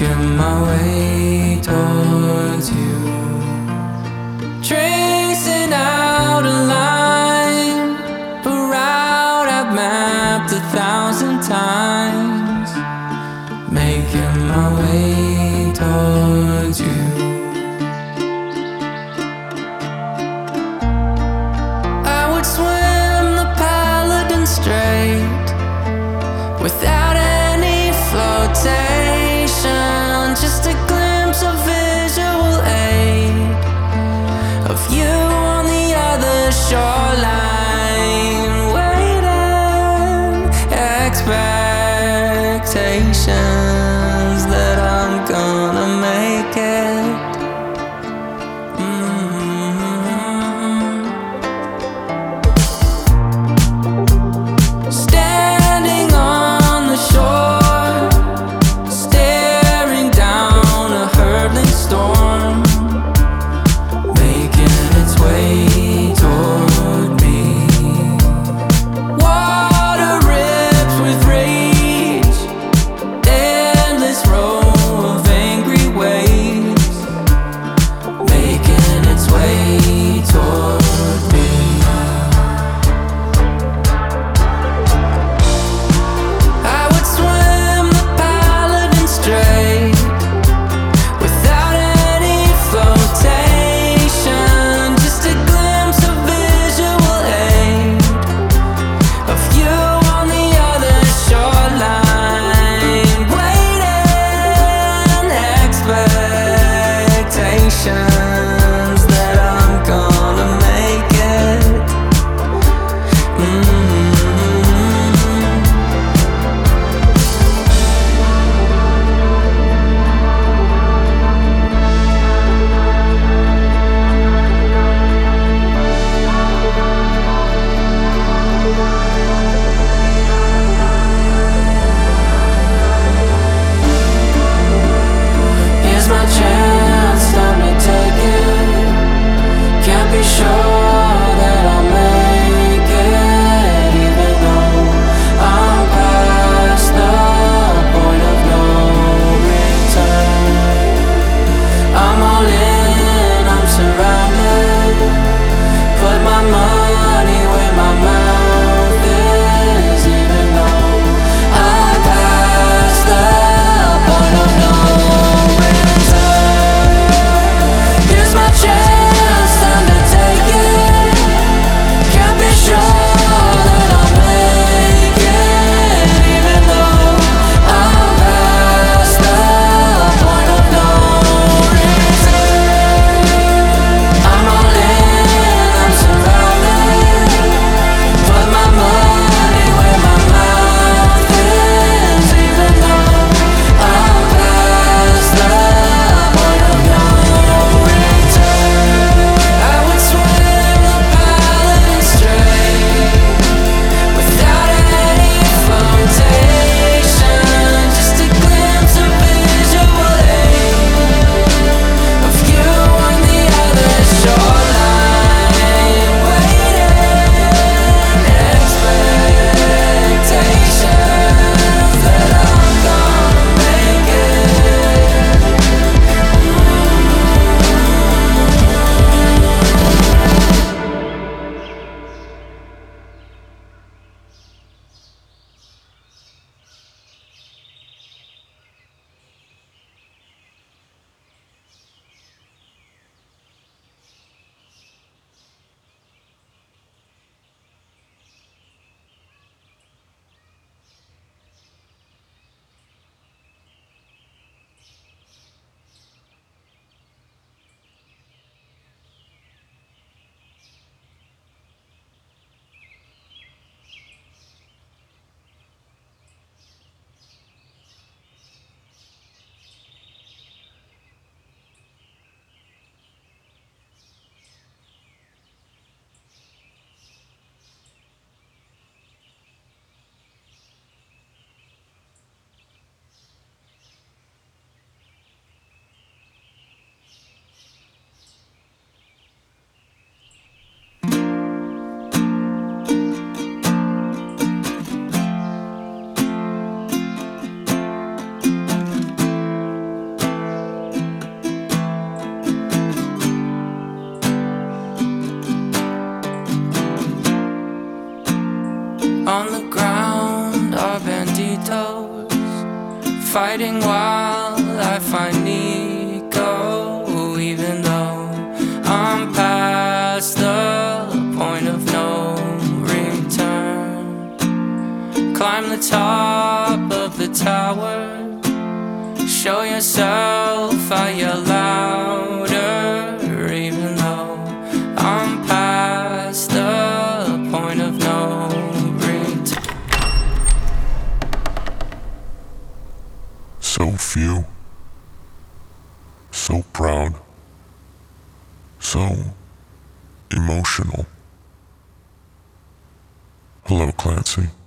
making my way towards you, tracing out a line, a route I've mapped 1,000 times, making my way towards you. I would swim the Paladin Strait without any flotation, just a glimpse of visual aid of you on the other shoreline, waiting expectations that I'm gonna make it. Standing on the shore, staring down a hurtling storm, making its way toward me. Water rips with rage, endless row of angry hiding while I find Nico, even though I'm past the point of no return. Climb the top of the tower, show yourself, I yell louder, even though I'm past the point of no return. So few, so proud, so emotional. Hello, Clancy.